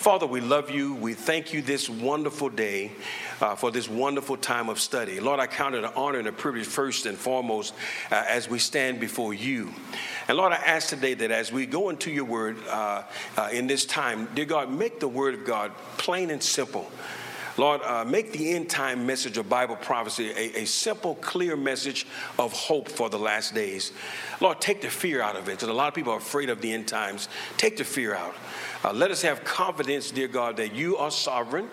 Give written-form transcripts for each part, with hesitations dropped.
Father, we love you. We thank you this wonderful day for this wonderful time of study. Lord, I count it an honor and a privilege first and foremost as we stand before you. And Lord, I ask today that as we go into your word in this time, dear God, make the word of God plain and simple. Lord, make the end time message of Bible prophecy a simple, clear message of hope for the last days. Lord, take the fear out of it, because a lot of people are afraid of the end times. Take the fear out. Let us have confidence, dear God, that you are sovereign,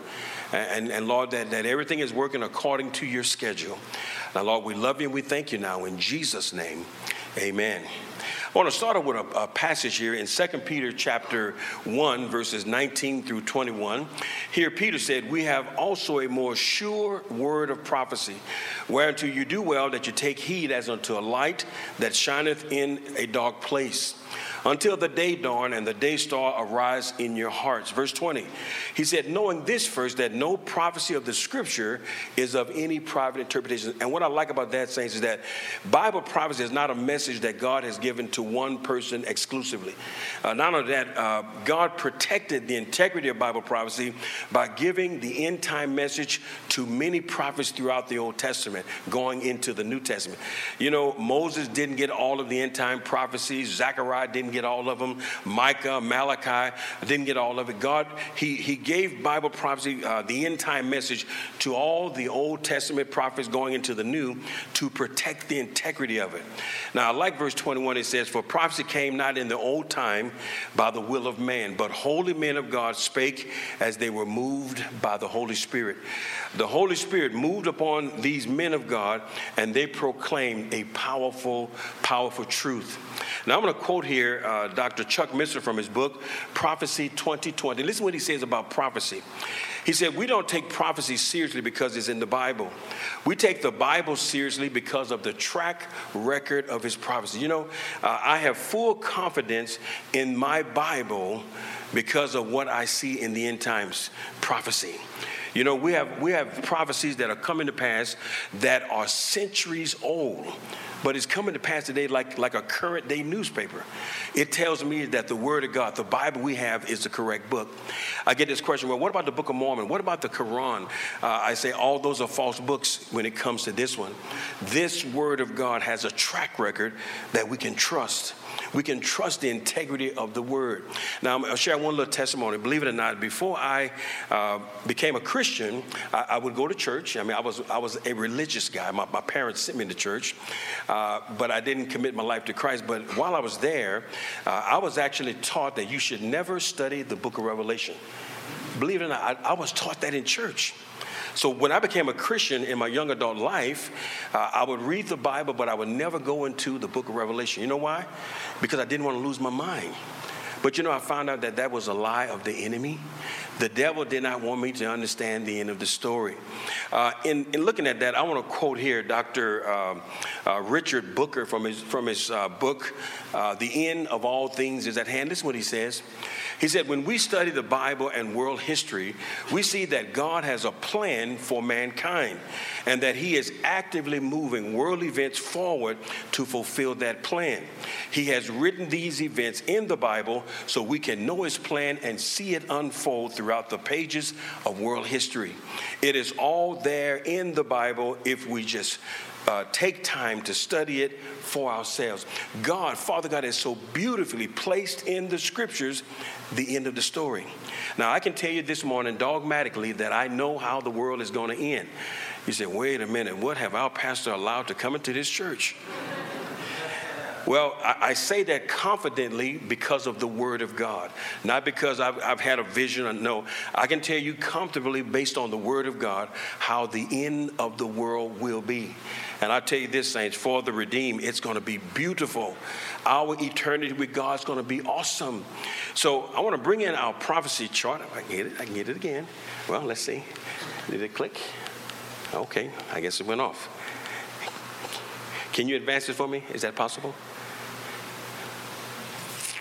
and Lord, that everything is working according to your schedule. Now, Lord, we love you and we thank you now. In Jesus' name, amen. I want to start off with a passage here in 2 Peter chapter 1, verses 19 through 21. Here Peter said, "We have also a more sure word of prophecy, whereunto you do well that you take heed as unto a light that shineth in a dark place, until the day dawn and the day star arise in your hearts." Verse 20, he said, "Knowing this first, that no prophecy of the scripture is of any private interpretation." And what I like about that, saints, is that Bible prophecy is not a message that God has given to one person exclusively. Not only that, God protected the integrity of Bible prophecy by giving the end time message to many prophets throughout the Old Testament, going into the New Testament. You know, Moses didn't get all of the end time prophecies. Zechariah didn't get all of them. Micah, Malachi didn't get all of it. God, he gave Bible prophecy, the end time message, to all the Old Testament prophets going into the New to protect the integrity of it. Now, I like verse 21. It says, "For prophecy came not in the old time by the will of man, but holy men of God spake as they were moved by the Holy Spirit." The Holy Spirit moved upon these men of God, and they proclaimed a powerful, powerful truth. Now, I'm going to quote here Dr. Chuck Missler from his book, Prophecy 2020. Listen to what he says about prophecy. He said, "We don't take prophecy seriously because it's in the Bible. We take the Bible seriously because of the track record of his prophecy." You know, I have full confidence in my Bible because of what I see in the end times prophecy. You know, we have prophecies that are coming to pass that are centuries old, but it's coming to pass today like a current day newspaper. It tells me that the Word of God, the Bible we have, is the correct book. I get this question, well, what about the Book of Mormon? What about the Quran? I say all those are false books when it comes to this one. This Word of God has a track record that we can trust. We can trust the integrity of the word. Now, I'll share one little testimony. Believe it or not, before I became a Christian, I would go to church. I mean, I was a religious guy. My parents sent me to church, but I didn't commit my life to Christ. But while I was there, I was actually taught that you should never study the book of Revelation. Believe it or not, I was taught that in church. So when I became a Christian in my young adult life, I would read the Bible, but I would never go into the book of Revelation. You know why? Because I didn't want to lose my mind. But you know, I found out that was a lie of the enemy. The devil did not want me to understand the end of the story. In looking at that, I want to quote here Dr. Richard Booker from his book, The End of All Things is at Hand. This is what he says. He said, "When we study the Bible and world history, we see that God has a plan for mankind and that he is actively moving world events forward to fulfill that plan. He has written these events in the Bible so we can know his plan and see it unfold throughout the pages of world history. It is all there in the Bible if we just take time to study it for ourselves." God, Father God, has so beautifully placed in the scriptures the end of the story. Now, I can tell you this morning dogmatically that I know how the world is going to end. You say, wait a minute, what have our pastor allowed to come into this church? Well, I say that confidently because of the Word of God, not because I've had a vision. No, I can tell you comfortably based on the Word of God how the end of the world will be. And I tell you this, saints, for the redeemed, it's going to be beautiful. Our eternity with God is going to be awesome. So I want to bring in our prophecy chart. If I can get it again. Well, let's see. Did it click? Okay, I guess it went off. Can you advance it for me? Is that possible?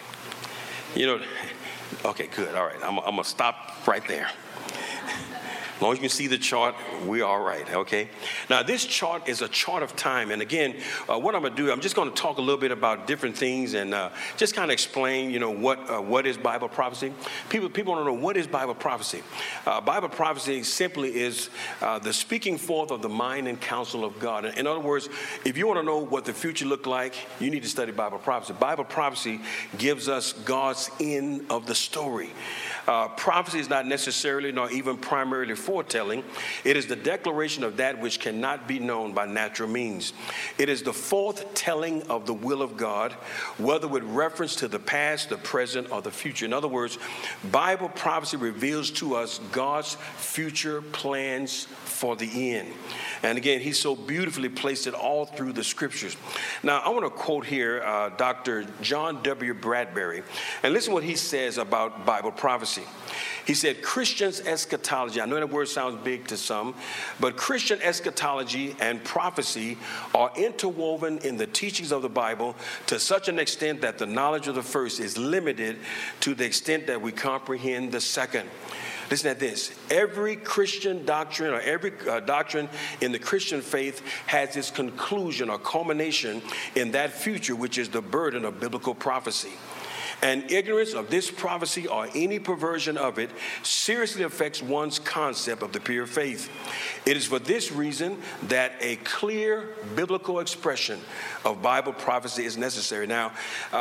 You know, okay, good. All right, I'm going to stop right there. As long as you can see the chart, we're all right, okay? Now, this chart is a chart of time. And again, what I'm going to do, I'm just going to talk a little bit about different things and just kind of explain, what is Bible prophecy. People want to know, what is Bible prophecy? Bible prophecy simply is the speaking forth of the mind and counsel of God. In other words, if you want to know what the future look like, you need to study Bible prophecy. Bible prophecy gives us God's end of the story. Prophecy is not necessarily nor even primarily foretelling. It is the declaration of that which cannot be known by natural means. It is the forthtelling of the will of God, whether with reference to the past, the present, or the future. In other words, Bible prophecy reveals to us God's future plans for the end. And again, he's so beautifully placed it all through the scriptures. Now, I want to quote here Dr. John W. Bradbury. And listen what he says about Bible prophecy. He said, Christian's eschatology, I know that word sounds big to some, but Christian eschatology and prophecy are interwoven in the teachings of the Bible to such an extent that the knowledge of the first is limited to the extent that we comprehend the second. Listen at this. Every Christian doctrine or every doctrine in the Christian faith has its conclusion or culmination in that future, which is the burden of biblical prophecy. And ignorance of this prophecy or any perversion of it seriously affects one's concept of the pure faith. It is for this reason that a clear biblical expression of Bible prophecy is necessary. Now,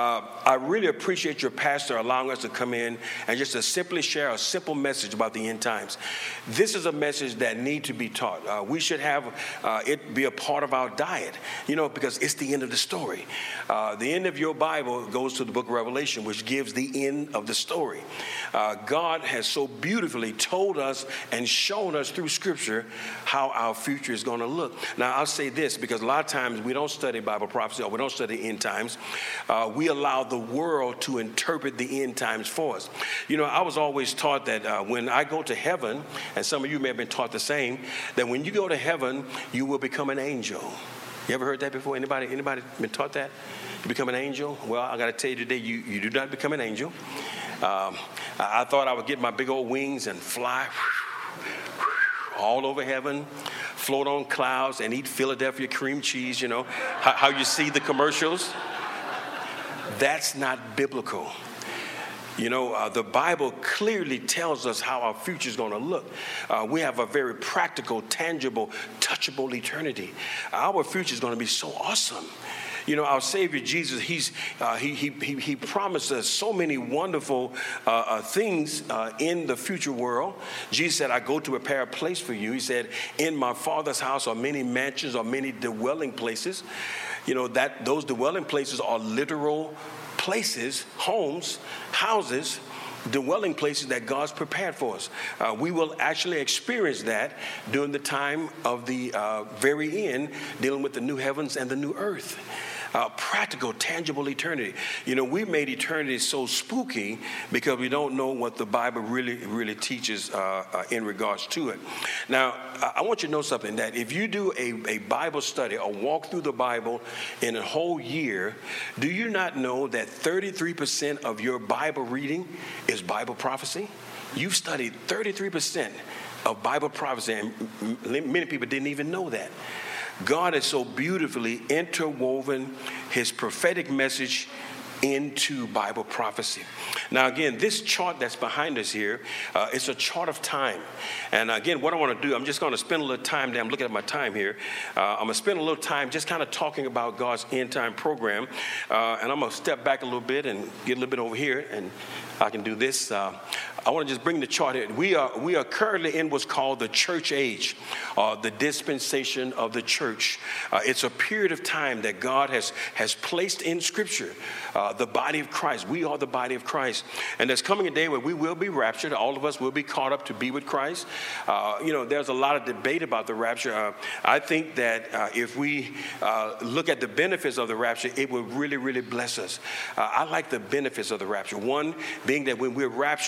I really appreciate your pastor allowing us to come in and just to simply share a simple message about the end times. This is a message that needs to be taught. We should have it be a part of our diet, because it's the end of the story. The end of your Bible goes to the book of Revelation, which gives the end of the story. God has so beautifully told us and shown us through Scripture how our future is going to look. Now, I'll say this, because a lot of times we don't study Bible prophecy or we don't study end times. We allow the world to interpret the end times for us. I was always taught that when I go to heaven, and some of you may have been taught the same, that when you go to heaven, you will become an angel. You ever heard that before? Anybody been taught that? You become an angel? Well, I got to tell you today, you do not become an angel. I thought I would get my big old wings and fly all over heaven, float on clouds, and eat Philadelphia cream cheese, how you see the commercials. That's not biblical. The Bible clearly tells us how our future is going to look. We have a very practical, tangible, touchable eternity. Our future is going to be so awesome. Our Savior Jesus, he promised us so many wonderful things in the future world. Jesus said, I go to prepare a place for you. He said, in my Father's house are many mansions or many dwelling places. Those dwelling places are literal places, homes, houses, dwelling places that God's prepared for us. We will actually experience that during the time of the very end, dealing with the new heavens and the new earth. Practical, tangible eternity. We made eternity so spooky because we don't know what the Bible really teaches in regards to it. Now, I want you to know something, that if you do a Bible study or walk through the Bible in a whole year, do you not know that 33% of your Bible reading is Bible prophecy? You've studied 33% of Bible prophecy, and many people didn't even know that. God has so beautifully interwoven his prophetic message into Bible prophecy. Now, again, this chart that's behind us here, it's a chart of time. And again, what I want to do, I'm just going to spend a little time there. I'm looking at my time here. I'm going to spend a little time just kind of talking about God's end time program. And I'm going to step back a little bit and get a little bit over here, and I can do this. I want to just bring the chart in. We are currently in what's called the church age, the dispensation of the church. It's a period of time that God has placed in Scripture, the body of Christ. We are the body of Christ. And there's coming a day where we will be raptured. All of us will be caught up to be with Christ. There's a lot of debate about the rapture. I think that if we look at the benefits of the rapture, it will really, really bless us. I like the benefits of the rapture. One being that when we're raptured, we receive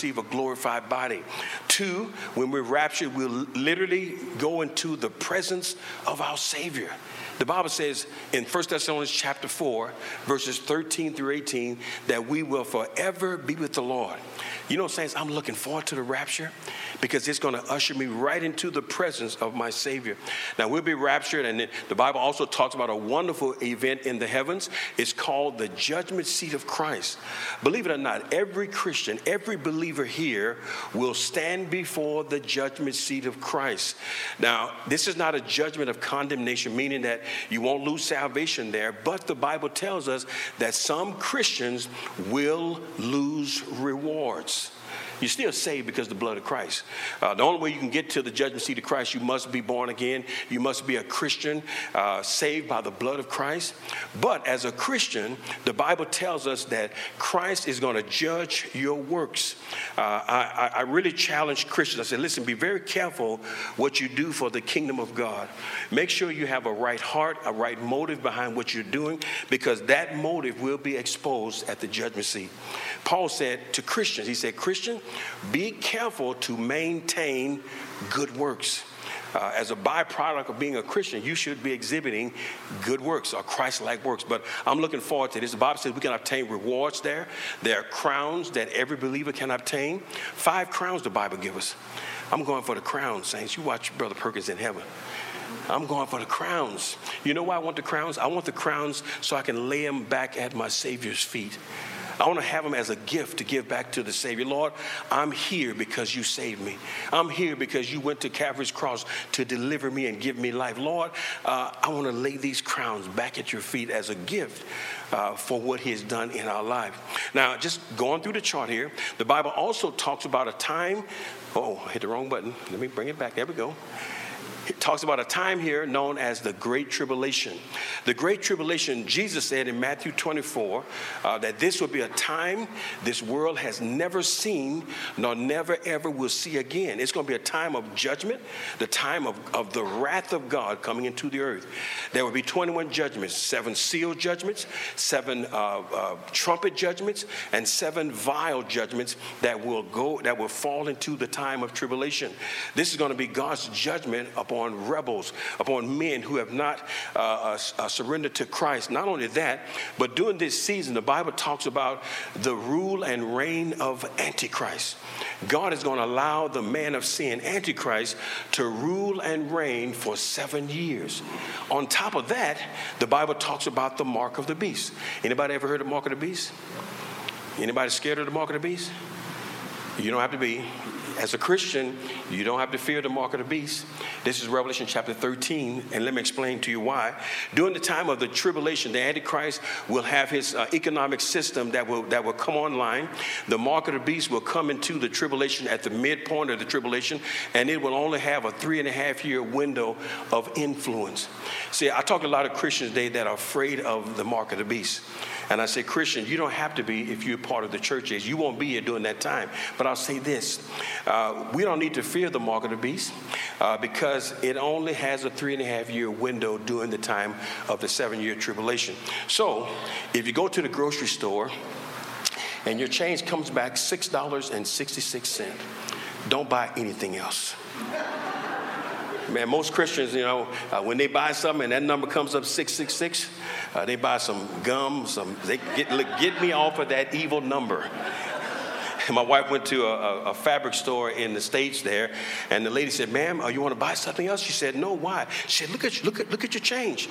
receive a glorified body. 2, when we're raptured, we'll literally go into the presence of our Savior. The Bible says in 1 Thessalonians chapter 4, verses 13 through 18, that we will forever be with the Lord. You know, saints, I'm looking forward to the rapture because it's going to usher me right into the presence of my Savior. Now, we'll be raptured, and the Bible also talks about a wonderful event in the heavens. It's called the judgment seat of Christ. Believe it or not, every Christian, every believer here will stand before the judgment seat of Christ. Now, this is not a judgment of condemnation, meaning that you won't lose salvation there, but the Bible tells us that some Christians will lose rewards. You're still saved because of the blood of Christ. The only way you can get to the judgment seat of Christ, you must be born again. You must be a Christian, saved by the blood of Christ. But as a Christian, the Bible tells us that Christ is going to judge your works. I really challenge Christians. I said, listen, be very careful what you do for the kingdom of God. Make sure you have a right heart, a right motive behind what you're doing, because that motive will be exposed at the judgment seat. Paul said to Christians, he said, Christian, be careful to maintain good works. As a byproduct of being a Christian, you should be exhibiting good works or Christ-like works. But I'm looking forward to this. The Bible says we can obtain rewards there. There are crowns that every believer can obtain. 5 crowns the Bible gives us. I'm going for the crowns, saints. You watch Brother Perkins in heaven. I'm going for the crowns. You know why I want the crowns? I want the crowns so I can lay them back at my Savior's feet. I want to have them as a gift to give back to the Savior. Lord, I'm here because you saved me. I'm here because you went to Calvary's cross to deliver me and give me life. Lord, I want to lay these crowns back at your feet as a gift for what he has done in our life. Now, just going through the chart here, the Bible also talks about a time. Oh, I hit the wrong button. Let me bring it back. There we go. It talks about a time here known as the Great Tribulation. The Great Tribulation, Jesus said in Matthew 24 that this will be a time this world has never seen nor never ever will see again. It's going to be a time of judgment, the time of the wrath of God coming into the earth. There will be 21 judgments, 7 seal judgments, 7 trumpet judgments, and 7 vial judgments that will fall into the time of tribulation. This is going to be God's judgment upon rebels, upon men who have not surrendered to Christ. Not only that, but during this season, the Bible talks about the rule and reign of Antichrist. God is going to allow the man of sin, Antichrist, to rule and reign for 7 years. On top of that, the Bible talks about the mark of the beast. Anybody ever heard of the mark of the beast? Anybody scared of the mark of the beast? You don't have to be. As a Christian, you don't have to fear the mark of the beast. This is Revelation chapter 13, and let me explain to you why. During the time of the tribulation, the Antichrist will have his economic system that will come online. The mark of the beast will come into the tribulation at the midpoint of the tribulation, and it will only have a 3.5-year window of influence. See, I talk to a lot of Christians today that are afraid of the mark of the beast. And I say, Christian, you don't have to be if you're part of the church age. You won't be here during that time. But I'll say this. We don't need to fear the mark of the beast because it only has a 3.5-year window during the time of the 7-year tribulation. So if you go to the grocery store and your change comes back $6.66, don't buy anything else. Man, most Christians, when they buy something and that number comes up 666, they buy some gum, they get me off of that evil number. My wife went to a fabric store in the States there, and the lady said, "Ma'am, you want to buy something else?" She said, "No, why?" She said, "Look at your change,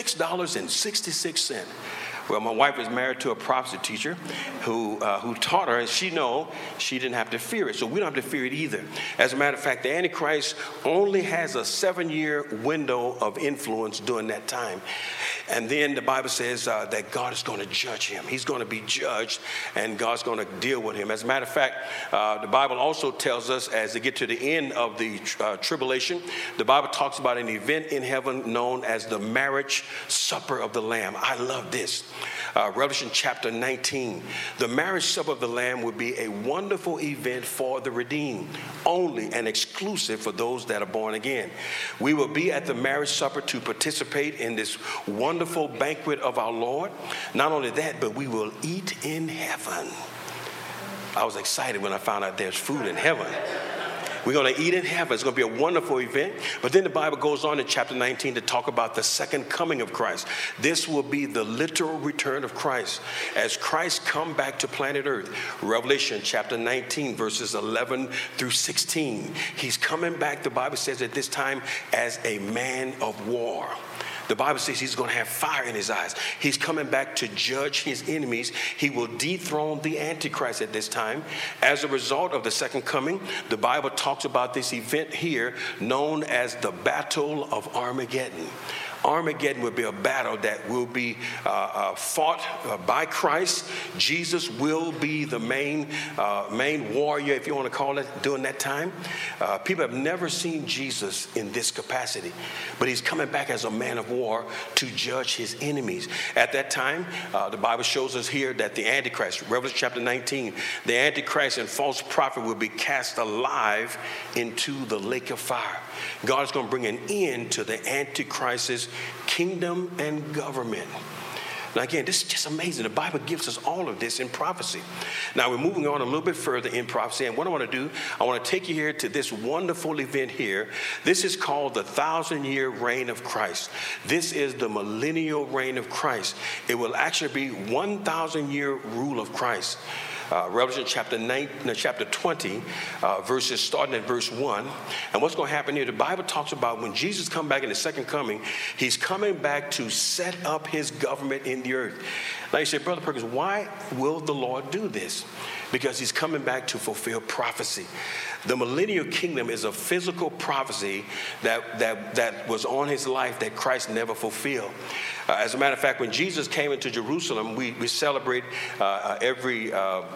$6.66." Well, my wife is married to a prophecy teacher who taught her, and she didn't have to fear it. So we don't have to fear it either. As a matter of fact, the Antichrist only has a 7-year window of influence during that time. And then the Bible says that God is going to judge him. He's going to be judged, and God's going to deal with him. As a matter of fact, the Bible also tells us as they get to the end of the tribulation, the Bible talks about an event in heaven known as the marriage supper of the Lamb. I love this. Revelation chapter 19. The marriage supper of the Lamb would be a wonderful event for the redeemed, only and exclusive for those that are born again. We will be at the marriage supper to participate in this wonderful banquet of our Lord. Not only that, but we will eat in heaven. I was excited when I found out there's food in heaven. We're going to eat in heaven. It's going to be a wonderful event. But then the Bible goes on in chapter 19 to talk about the second coming of Christ. This will be the literal return of Christ as Christ come back to planet Earth. Revelation chapter 19, verses 11 through 16. He's coming back, the Bible says, at this time as a man of war. The Bible says he's going to have fire in his eyes. He's coming back to judge his enemies. He will dethrone the Antichrist at this time. As a result of the second coming, the Bible talks about this event here known as the Battle of Armageddon. Armageddon will be a battle that will be fought by Christ. Jesus will be the main warrior, if you want to call it, during that time. People have never seen Jesus in this capacity, but he's coming back as a man of war to judge his enemies. At that time, the Bible shows us here that the Antichrist, Revelation chapter 19, the Antichrist and false prophet will be cast alive into the lake of fire. God is going to bring an end to the Antichrist's kingdom and government. Now again, this is just amazing. The Bible gives us all of this in prophecy. Now we're moving on a little bit further in prophecy, and what I want to do, I want to take you here to this wonderful event here. This is called the 1,000-year reign of Christ. This is the millennial reign of Christ. It will actually be 1,000-year rule of Christ. Revelation chapter 20, verses starting at verse 1. And what's going to happen here, the Bible talks about when Jesus comes back in the second coming, he's coming back to set up his government in the earth. Now you say, Brother Perkins, why will the Lord do this? Because he's coming back to fulfill prophecy. The millennial kingdom is a physical prophecy that was on his life that Christ never fulfilled. As a matter of fact, when Jesus came into Jerusalem, we celebrate every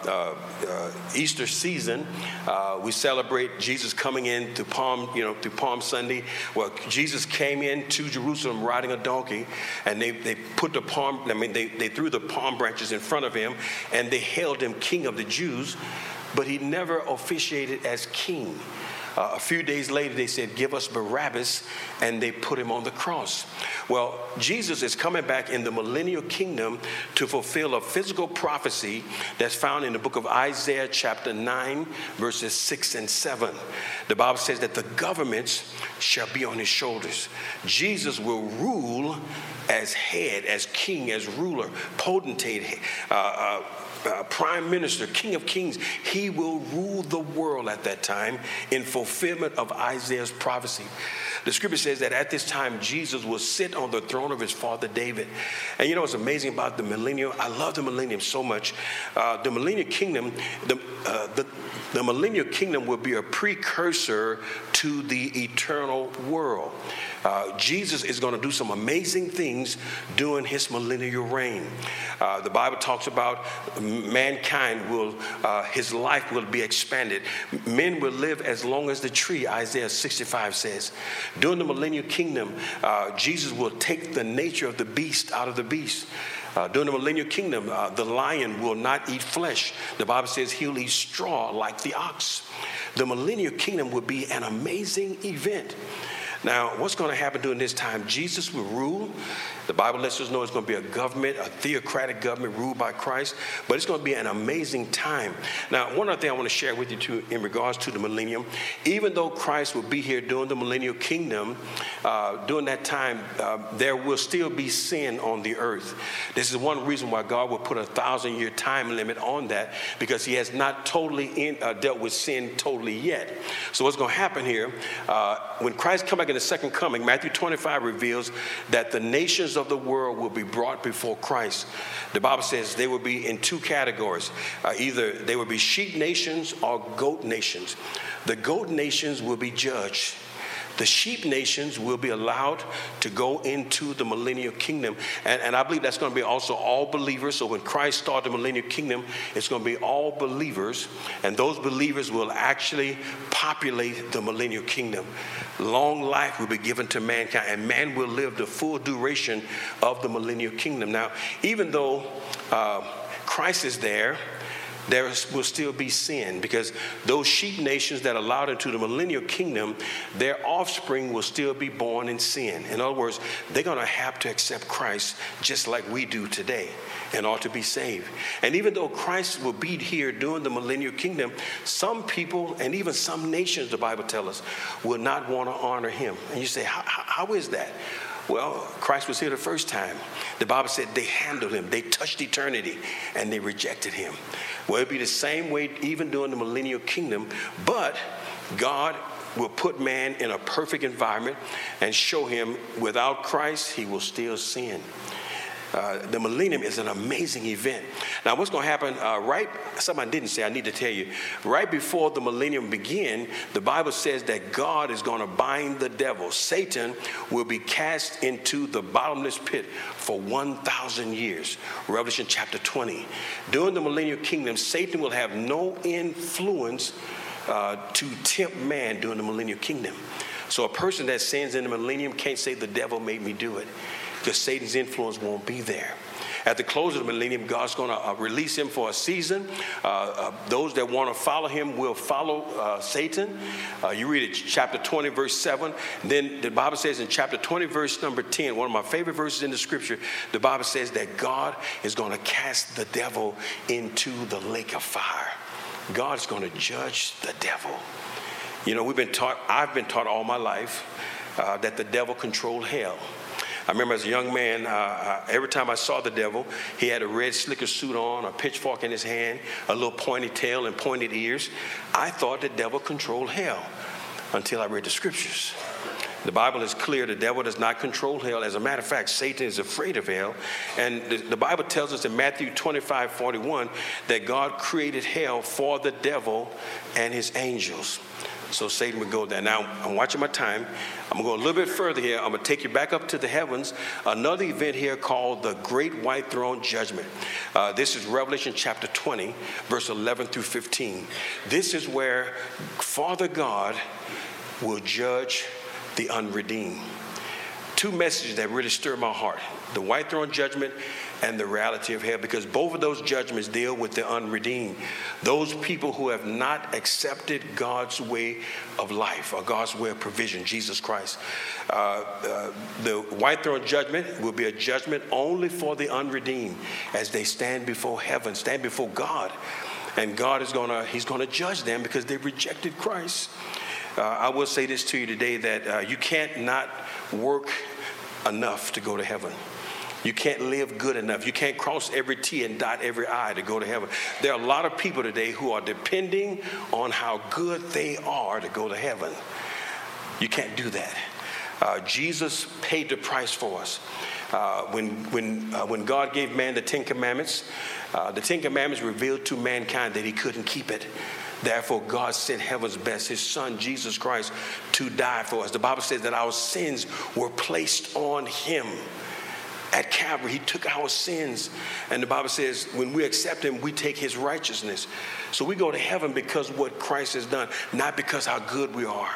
Easter season. We celebrate Jesus coming in to Palm Sunday. Well, Jesus came into Jerusalem riding a donkey, and they put they threw the palm branches in front of him, and they hailed him King of the Jews. But he never officiated as king. A few days later, they said, give us Barabbas, and they put him on the cross. Well, Jesus is coming back in the millennial kingdom to fulfill a physical prophecy that's found in the book of Isaiah chapter 9, verses 6 and 7. The Bible says that the governments shall be on his shoulders. Jesus will rule as head, as king, as ruler, potentate, prime minister, king of kings. He will rule the world at that time in fulfillment of Isaiah's prophecy. The scripture says that at this time, Jesus will sit on the throne of his father David. And you know what's amazing about the millennium? I love the millennium so much. The millennial kingdom, the millennial kingdom will be a precursor to the eternal world. Jesus is going to do some amazing things during his millennial reign. The Bible talks about mankind his life will be expanded. Men will live as long as the tree, Isaiah 65 says. During the millennial kingdom, Jesus will take the nature of the beast out of the beast. During the millennial kingdom, the lion will not eat flesh. The Bible says he'll eat straw like the ox. The millennial kingdom will be an amazing event. Now, what's going to happen during this time? Jesus will rule. The Bible lets us know it's going to be a government, a theocratic government ruled by Christ, but it's going to be an amazing time. Now, one other thing I want to share with you too in regards to the millennium, even though Christ will be here during the millennial kingdom, during that time, there will still be sin on the earth. This is one reason why God will put a 1,000-year time limit on that, because he has not totally dealt with sin totally yet. So what's going to happen here, when Christ comes back in the second coming, Matthew 25 reveals that the nations of the world will be brought before Christ. The Bible says they will be in two categories. Either they will be sheep nations or goat nations. The goat nations will be judged. The sheep nations will be allowed to go into the millennial kingdom. And I believe that's going to be also all believers. So when Christ starts the millennial kingdom, it's going to be all believers. And those believers will actually populate the millennial kingdom. Long life will be given to mankind, and man will live the full duration of the millennial kingdom. Now, even though Christ is there, there will still be sin, because those sheep nations that are allowed into the millennial kingdom, their offspring will still be born in sin. In other words, they're going to have to accept Christ just like we do today in order to be saved. And even though Christ will be here during the millennial kingdom, some people and even some nations, the Bible tells us, will not want to honor him. And you say, how is that? Well, Christ was here the first time. The Bible said they handled him. They touched eternity and they rejected him. Well, it'll be the same way even during the millennial kingdom, but God will put man in a perfect environment and show him without Christ, he will still sin. The millennium is an amazing event. Now, what's going to happen something I didn't say, I need to tell you. Right before the millennium begins, the Bible says that God is going to bind the devil. Satan will be cast into the bottomless pit for 1,000 years. Revelation chapter 20. During the millennial kingdom, Satan will have no influence to tempt man during the millennial kingdom. So a person that sins in the millennium can't say the devil made me do it, because Satan's influence won't be there. At the close of the millennium, God's going to release him for a season. Those that want to follow him will follow Satan. You read it, chapter 20, verse 7. Then the Bible says in chapter 20, verse number 10, one of my favorite verses in the scripture, the Bible says that God is going to cast the devil into the lake of fire. God is going to judge the devil. You know, I've been taught all my life that the devil controlled hell. I remember as a young man, every time I saw the devil, he had a red slicker suit on, a pitchfork in his hand, a little pointy tail and pointed ears. I thought the devil controlled hell until I read the scriptures. The Bible is clear. The devil does not control hell. As a matter of fact, Satan is afraid of hell. And the Bible tells us in Matthew 25:41 that God created hell for the devil and his angels. So Satan would go there. Now, I'm watching my time. I'm going to go a little bit further here. I'm going to take you back up to the heavens. Another event here called the Great White Throne Judgment. This is Revelation chapter 20, verse 11 through 15. This is where Father God will judge the unredeemed. Two messages that really stir my heart: the white throne judgment and the reality of hell, because both of those judgments deal with the unredeemed, those people who have not accepted God's way of life or God's way of provision, Jesus Christ. The white throne judgment will be a judgment only for the unredeemed as they stand before heaven, stand before God, and God is he's going to judge them because they rejected Christ. I will say this to you today, that you can't not work enough to go to heaven. You can't live good enough. You can't cross every T and dot every I to go to heaven. There are a lot of people today who are depending on how good they are to go to heaven. You can't do that. Jesus paid the price for us. When God gave man the Ten Commandments revealed to mankind that he couldn't keep it. Therefore, God sent heaven's best, his son, Jesus Christ, to die for us. The Bible says that our sins were placed on him. At Calvary, he took our sins. And the Bible says when we accept him, we take his righteousness. So we go to heaven because of what Christ has done, not because how good we are.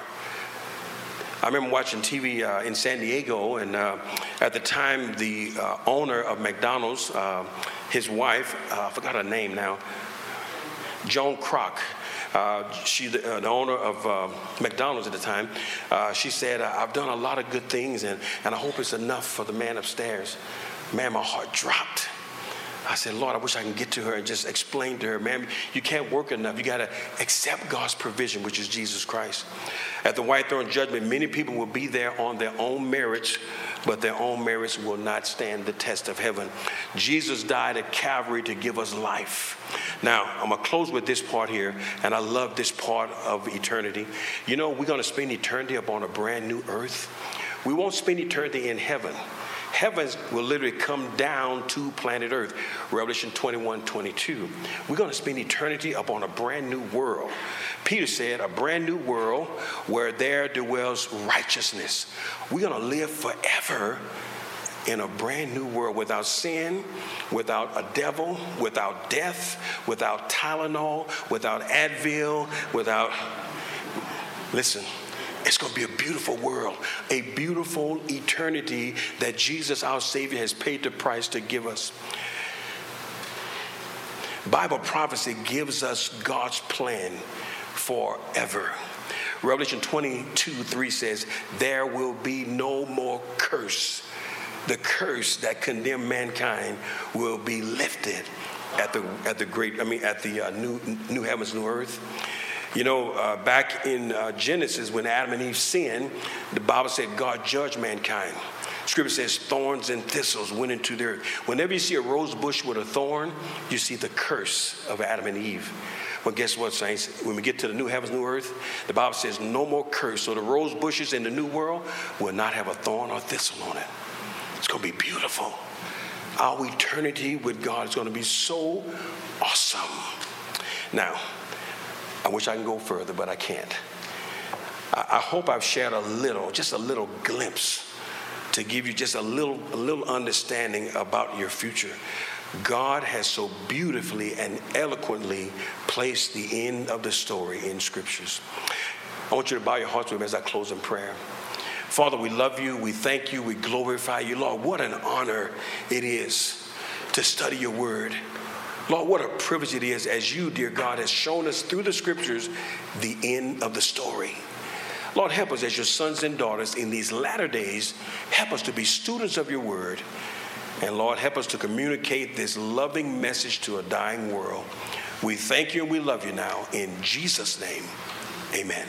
I remember watching TV in San Diego, and at the time, the owner of McDonald's, his wife, I forgot her name now, Joan Kroc, she the owner of McDonald's at the time, she said, I've done a lot of good things, and I hope it's enough for the man upstairs. Man, my heart dropped. I said, Lord, I wish I can get to her and just explain to her, man, you can't work enough. You got to accept God's provision, which is Jesus Christ. At the white throne judgment, many people will be there on their own merits, but their own merits will not stand the test of heaven. Jesus died at Calvary to give us life. Now, I'm going to close with this part here, and I love this part of eternity. You know, we're going to spend eternity upon a brand new earth. We won't spend eternity in heaven. Heavens will literally come down to planet Earth. Revelation 21:22. We're going to spend eternity upon a brand new world. Peter said, a brand new world where there dwells righteousness. We're going to live forever in a brand new world without sin, without a devil, without death, without Tylenol, without Advil, listen. It's going to be a beautiful world, a beautiful eternity that Jesus, our Savior, has paid the price to give us. Bible prophecy gives us God's plan forever. Revelation 22:3 says, there will be no more curse. The curse that condemned mankind will be lifted at the new heavens, new earth. You know, back in Genesis, when Adam and Eve sinned, the Bible said God judged mankind. Scripture says thorns and thistles went into their earth. Whenever you see a rose bush with a thorn, you see the curse of Adam and Eve. Well, guess what, saints? When we get to the new heavens, new earth, the Bible says no more curse. So the rose bushes in the new world will not have a thorn or thistle on it. It's going to be beautiful. Our eternity with God is going to be so awesome. Now, I wish I can go further, but I can't. I hope I've shared just a little glimpse to give you just a little understanding about your future. God has so beautifully and eloquently placed the end of the story in scriptures. I want you to bow your hearts with me as I close in prayer. Father, we love you, we thank you, we glorify you. Lord, what an honor it is to study your word. Lord, what a privilege it is as you, dear God, has shown us through the scriptures the end of the story. Lord, help us as your sons and daughters in these latter days. Help us to be students of your word. And Lord, help us to communicate this loving message to a dying world. We thank you and we love you now. In Jesus' name, amen.